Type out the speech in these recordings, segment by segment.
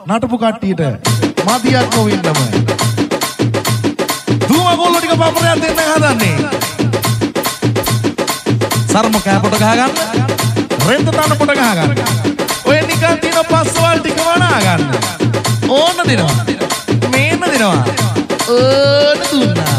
නටපු කට්ටියට මදියක් නොවෙන්නම. දුව ගෝල්ලෝ ටික පාපරයක් දෙන්න හදන්නේ. සර්ම කෑපොට ගහගන්න. රෙන්ද තන පොට ගහගන්න. ඔය නිකන් තියෙන පස්වල් ටික වනා ගන්න. ඕන දෙනවා. මේන්න දෙනවා. ඕන දුන්නා.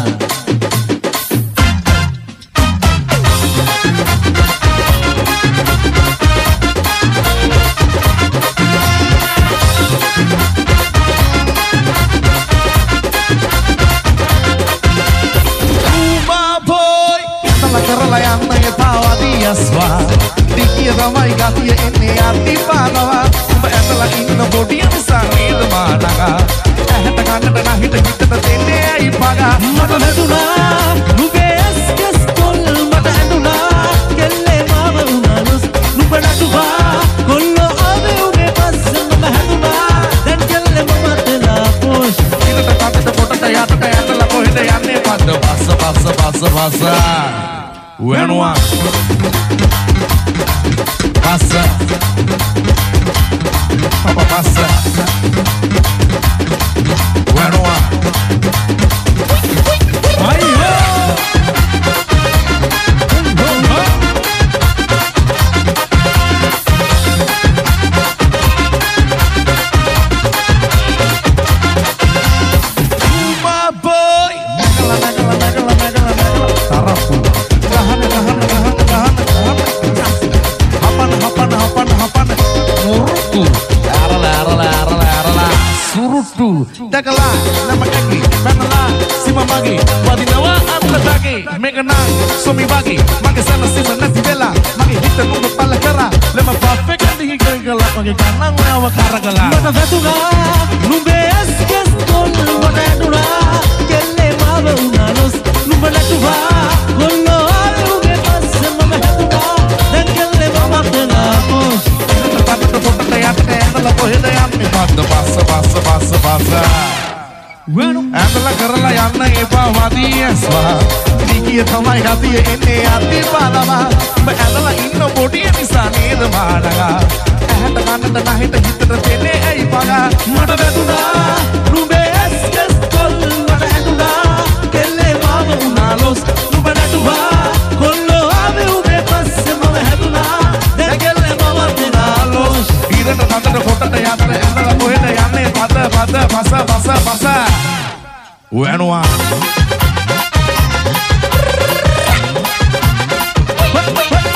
Dikia ramai gatiya enne atti paanawa uba ඇතලා ඉන්න බොඩිය නිසා නේද මානගා ඇහැට කන්නට නැහිට හිතට දෙන්නේ ඇයි පගා මට වැදුනා නුඹේ ඇස්කස් කොල් මට ඇඬුනා කෙල්ලේ මාව උනාලුස් නුඹ නටුවා කොල්ලෝ ආවේ උගේ පස්සේ මම හැදුනා දැන් කෙල්ලේ මම දෙලා පොෂ් හිතට කටට පොටට යටට ඇඳලා කොහෙද යන්නේ පද්ද පස්ස වෙනවා passa papa passa bueno ai Dagala, nama kaki, manala, sima magi, wadinawa atla dagi, megana, sumi bagi, magi sana sima nasi bela, magi hita nunggu pala kara, lema perfect andi higala, magi kanang nawa karagala. Mana vetuna, numbe eskas kol, mana dura, kelle mawa unanos, numbe natuwa, kollo ave uge passe mama hetuna, dan kelle mama tena pos. Tata tata yate andala koheda yamme padda passa. ඇඳලා කරලා යන්න එපා වදී ඇස්වා දිගිය තමයි ගතිය එන්නේ අති පාදවා ඔබ ඇඳලා ඉන්න බොඩිය නිසා නේද මානගා ඇහැට කන්නට නැහිට හිතට දෙන්නේ ඇයි පගා මට වැදුනා නුඹේ ඇස්කස් කොල් මට ඇඬුනා කෙල්ලේ මාව උනාලොස් නුඹ නටුවා කොල්ලෝ ආවේ උගේ පස්සේ මම හැදුනා දැන් කෙල්ලේ මම දෙනාලොස් ඊරට කටට පොටට යන්න ඇඳලා කොහෙද යන්නේ පද පස Bueno,